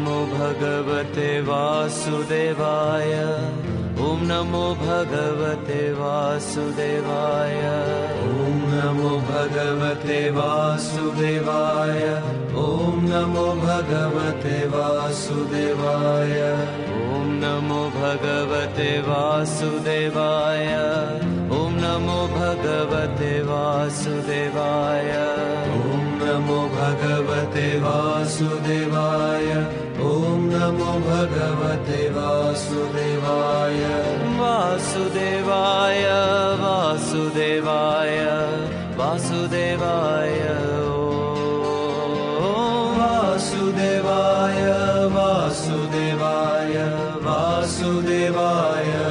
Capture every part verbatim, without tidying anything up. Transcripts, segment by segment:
नमो भगवते वासुदेवाय। ओम नमो भगवते वासुदेवाय। ओम नमो भगवते वासुदेवाय। ओम नमो भगवते वासुदेवाय। ओम नमो भगवते वासुदेवाय। ओम नमो भगवते वासुदेवाय। ओम नमो भगवते वासुदेवाय। ओम नमो भगवते वासुदेवाय। वासुदेवाय वासुदेवाय वासुदेवाय। ओम वासुदेवाय वासुदेवाय वासुदेवाय।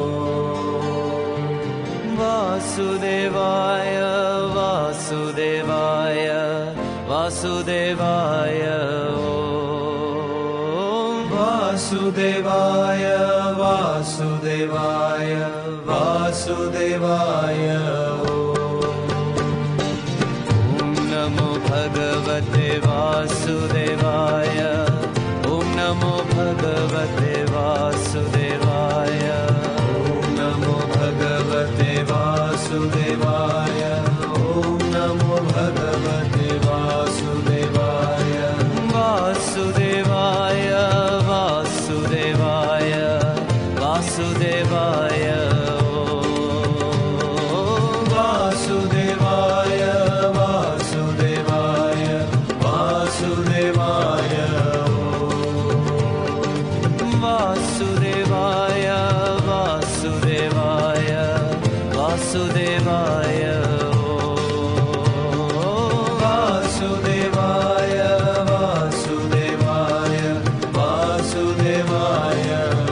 ओम वासुदेवाय वासुदेवाय वासुदेवाय। वासुदेवाय वासुदेवाय वासुदेवाय। ओम नमो भगवते वासुदेवाय। ओम नमो भगवते वासुदेवाय। ओम नमो भगवते वासुदेवाय। ओम नमो भगवते वासुदेवाय। वासुदेवाय वासुदेवाय वासुदेवाय। वासुदेवाय वासुदेवाय वासुदेवाय। वासुदेवाय वासुदेवाय वासुदेवाय। वासुदेवाय वासुदेवाय वासुदेवाय।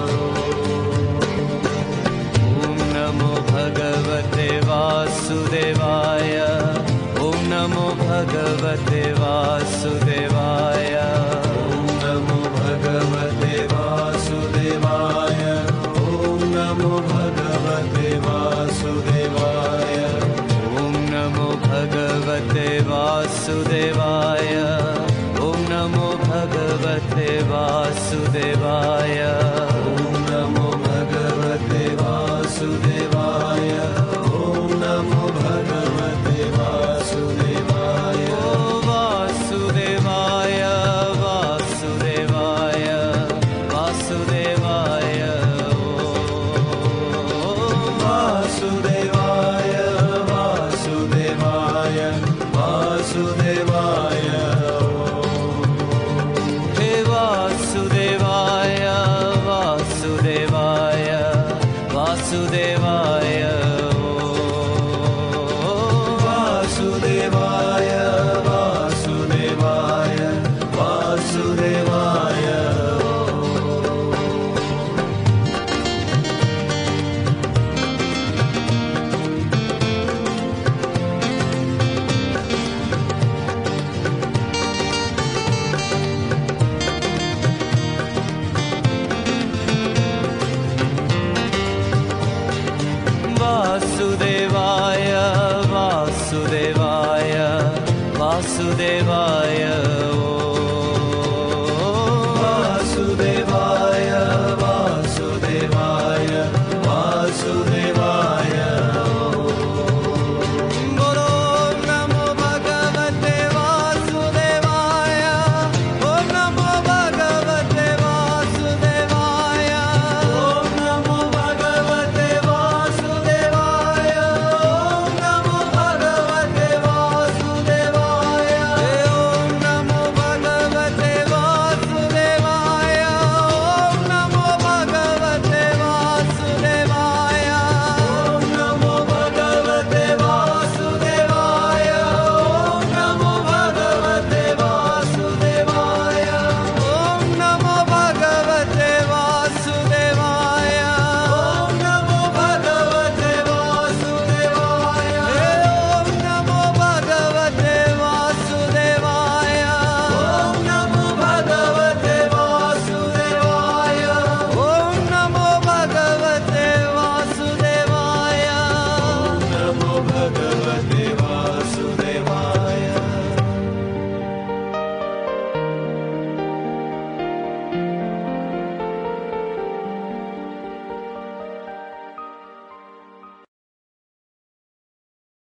ओम नमो भगवते वासुदेवाय। ओम नमो भगवते वासुदेवाय। ओम नमो भगवते वासुदेवाय। ओम नमो भगवते वासुदेवाय। ओम नमो भगवते वासुदेवाय। ओम नमो भगवते वासुदेवाय। ओम नमो भगवते वासुदेवाय। ओम नमो भगवते वासुदेवाय। वासुदेवाय वासुदेवाय वासुदेवाय। वासुदेवाय वासुदेवाय वासुदेवाय। हे वासुदेवाय वासुदेवाय वासुदेवाय। वासुदेवाय वासुदेवाय वासुदेवाय। वासुदेवाय वासुदेवाय वासुदेवाय।